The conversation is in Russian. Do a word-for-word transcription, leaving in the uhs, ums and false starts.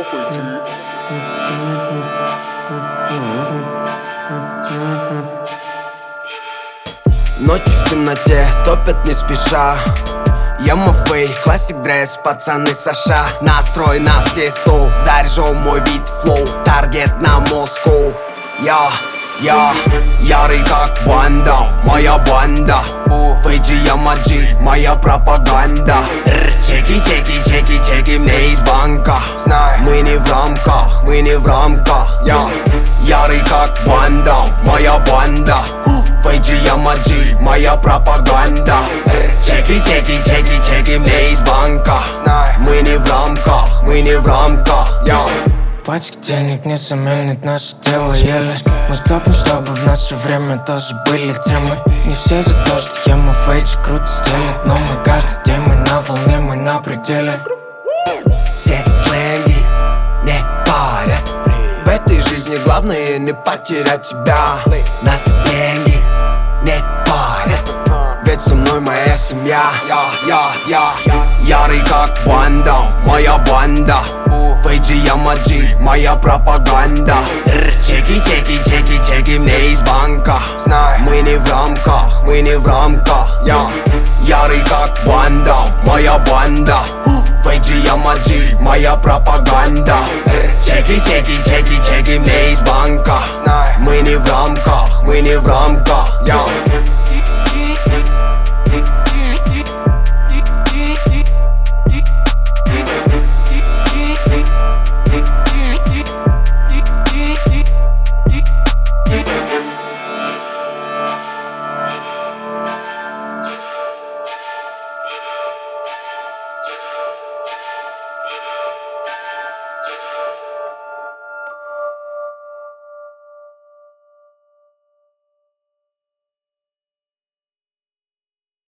Ночью в темноте топят не спеша. Ямафей, классик дресс, пацаны Саша. Настрой на все сто, заряжу мой бит флоу. Таргет на Москву. Я, я, ярый как Ванда, моя банда. Фейджи Ямаджи, моя пропаганда. Чеки, чеки, чеки, чеки мне из банка. Мы не в рамках, мы не в рамках. Я, ярый как Ванда, моя банда. Фейджи Ямаджи, моя пропаганда. Чеки, чеки, чеки, чеки мне из банка. Мы не в рамках, мы не в рамках. Я. Пачка денег не заменит наше дело еле. Мы топим, чтобы в наше время тоже были темы. Не все за то, что Яма Фейджи круто стелят, но мы каждый день, мы на волне, мы на пределе. Все сленги не парят. В этой жизни главное не потерять тебя. Нас деньги не парят, ведь со мной моя семья. Я, я, я, ярый как Ванда, моя банда. Фейджи Ямаджи, моя пропаганда. Чеки, чеки, чеки, чеки мне из банка. Мы не в рамках, мы не в рамках. Я, ярый как Ванда, моя банда. Фейджи Ямаджи, моя пропаганда. Чеки, чеки, чеки, чеки мне из банка. Мы не в рамках, мы не в рамках. Я.